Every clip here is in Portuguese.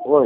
Oi.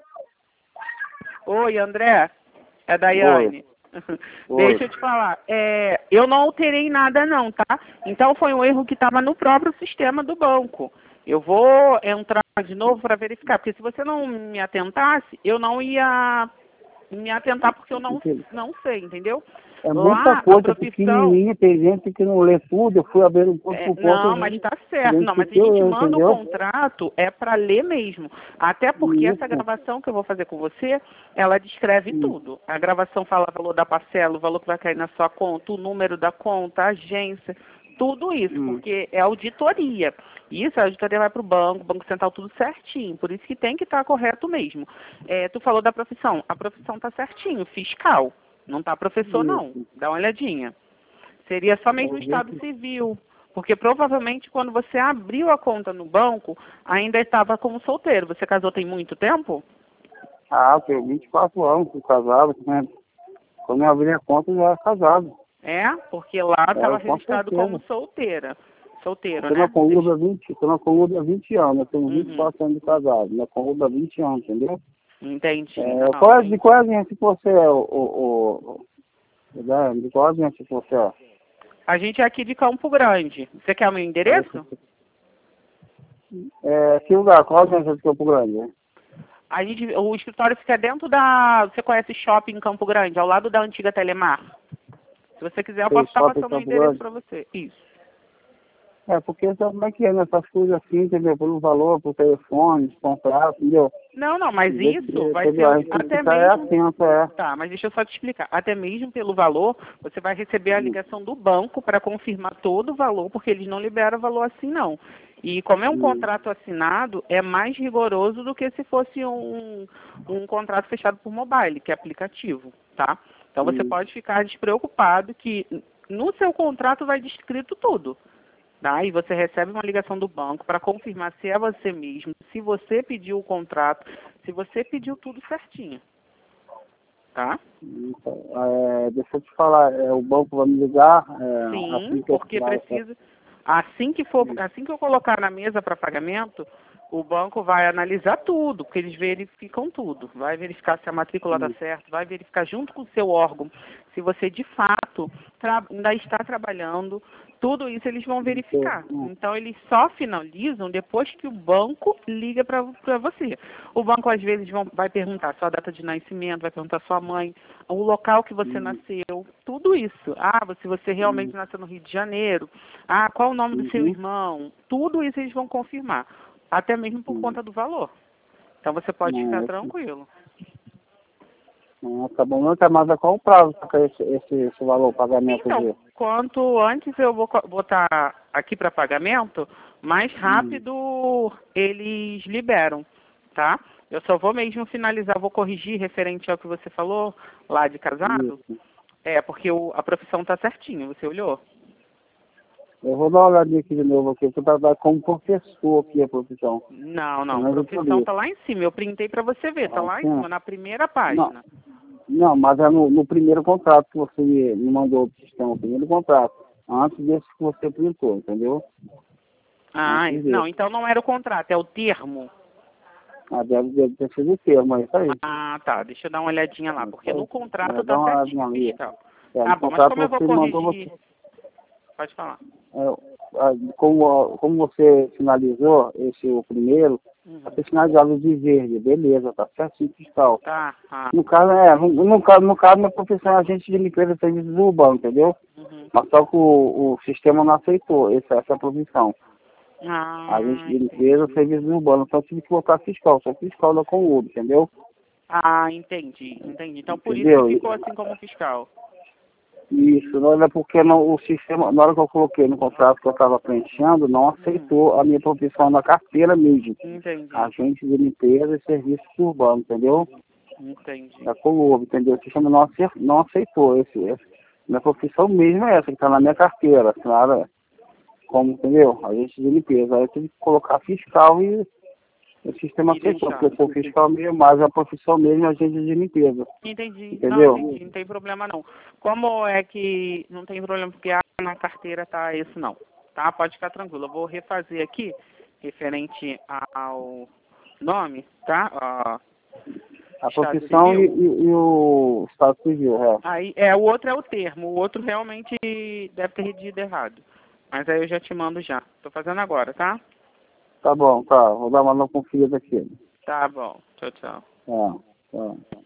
Oi, André. É Daiane. Oi. Deixa eu te falar. Eu não alterei nada não, tá? Então foi um erro que estava no próprio sistema do banco. Eu vou entrar de novo para verificar, porque se você não me atentasse, eu não ia me atentar porque eu não sei, entendeu? É muita Lá, a coisa profissão... pequenininha, tem gente que não lê tudo, eu fui abrir um ponto por ponto. Não, mas tá certo. Não, mas se a gente manda o contrato, é para ler mesmo. Até porque essa gravação que eu vou fazer com você, ela descreve tudo. A gravação fala o valor da parcela, o valor que vai cair na sua conta, o número da conta, a agência, tudo isso, porque é auditoria. Isso, a auditoria vai para o Banco Central, tudo certinho. Por isso que tem que estar correto mesmo. Tu falou da profissão. A profissão tá certinho, fiscal. Não tá professor, não. Dá uma olhadinha. Seria só mesmo estado civil, porque provavelmente quando você abriu a conta no banco, ainda estava como solteiro. Você casou tem muito tempo? Ah, eu tenho 24 anos, fui casado, né? Quando eu abri a conta, eu já era casado. Porque lá estava registrado certeza. como solteira. Solteiro, Eu né? tô na Conluda há 20 anos, eu tenho 24 anos de casado, na Conluda há 20 anos, entendeu? Entendi. De qual agência que você é, de qual agência que você é? A gente é aqui de Campo Grande. Você quer o meu endereço? Que lugar? Qual agência de Campo Grande? Né? O escritório fica dentro da... Você conhece shopping em Campo Grande, ao lado da antiga Telemar? Se você quiser, eu posso estar passando o endereço para você. Isso. Porque sabe como é que é, nessas coisas assim, entendeu? Pelo valor, por telefone, contrato, entendeu? Não, mas isso vai ser até mesmo... Tá, mas deixa eu só te explicar. Até mesmo pelo valor, você vai receber a ligação do banco para confirmar todo o valor, porque eles não liberam valor assim, não. E como é um contrato assinado, é mais rigoroso do que se fosse um contrato fechado por mobile, que é aplicativo, tá? Então você pode ficar despreocupado que no seu contrato vai descrito tudo. Tá? E você recebe uma ligação do banco para confirmar se é você mesmo, se você pediu o contrato, se você pediu tudo certinho. Tá? Deixa eu te falar, o banco vai me ligar. Sim, assim porque precisa. Assim que eu colocar na mesa para pagamento, o banco vai analisar tudo, porque eles verificam tudo. Vai verificar se a matrícula está certa, vai verificar junto com o seu órgão se você de fato ainda está trabalhando. Tudo isso eles vão verificar. Então, eles só finalizam depois que o banco liga para você. O banco, às vezes, vai perguntar sua data de nascimento, vai perguntar sua mãe, o local que você nasceu, tudo isso. Se você realmente nasceu no Rio de Janeiro. Qual o nome do seu irmão? Tudo isso eles vão confirmar. Até mesmo por conta do valor. Então, você pode ficar tranquilo. Tá bom, não, mas qual o prazo para esse valor, o pagamento? Então, quanto antes eu vou botar aqui para pagamento, mais rápido eles liberam, tá? Eu só vou mesmo finalizar, vou corrigir referente ao que você falou lá de casado. Porque a profissão tá certinho, você olhou? Eu vou dar uma olhadinha aqui de novo, aqui, porque tá como professor aqui a profissão. Não, a profissão tá lá em cima, eu printei para você ver, tá lá em cima, na primeira página. Não, mas é no primeiro contrato que você me mandou pro sistema, o primeiro contrato, antes desse que você printou, entendeu? Não, então não era o contrato, é o termo. Deve ter sido o termo, é isso aí. Tá, deixa eu dar uma olhadinha lá, porque no contrato tá certinho, fiscal. Tá bom, mas como eu vou corrigir... Pode falar. Como você finalizou o primeiro, você finalizado de verde, beleza, tá certinho, fiscal. No caso, minha profissão é agente de limpeza e serviços urbanos, entendeu? Mas só que o sistema não aceitou essa profissão. Agente de limpeza e serviços urbanos, só tive que colocar fiscal, sou fiscal da Conluda, entendeu? Entendi. Então por isso que ficou assim como fiscal. Isso, não é porque o sistema, na hora que eu coloquei no contrato que eu estava preenchendo, não aceitou a minha profissão na carteira mesmo. Entendi. Agente de limpeza e serviços urbanos, entendeu? Entendi. Da Colômbia, entendeu? O sistema não aceitou minha profissão mesmo é essa, que está na minha carteira, assinada como, entendeu? Agente de limpeza. Aí eu tive que colocar fiscal e o sistema aceitou, porque eu sou fiscal mesmo, mas a profissão mesmo é agente de limpeza. Entendi. Entendeu? Não tem problema não. Como é que não tem problema, porque na carteira tá isso não, tá? Pode ficar tranquilo. Eu vou refazer aqui, referente ao Nome, tá? A profissão e o estado civil, Aí, o outro é o termo. O outro realmente deve ter redigido errado. Mas aí eu já te mando já. Tô fazendo agora, tá? Tá bom, tá. Vou dar uma conferida aqui. Tá bom. Tchau, tchau. Tá.